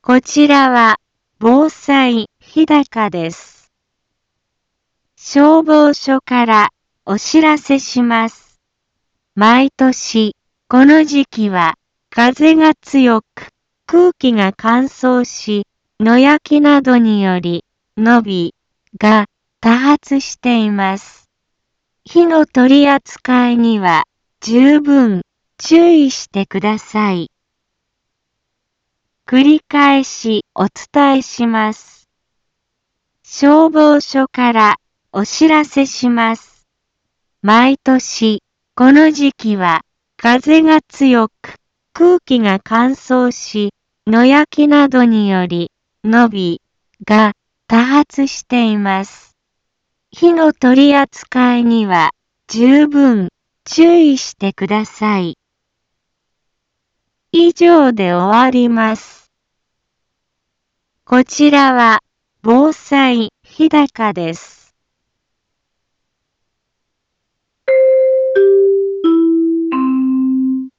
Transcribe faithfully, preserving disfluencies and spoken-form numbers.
こちらは防災日高です。消防署からお知らせします。毎年この時期は風が強く空気が乾燥し、野焼きなどによりノビが多発しています。火の取り扱いには十分注意してください。繰り返しお伝えします。消防署からお知らせします。毎年この時期は風が強く空気が乾燥し、野焼きなどによりノビが多発しています。火の取り扱いには十分注意してください。以上で終わります。こちらは防災日高です。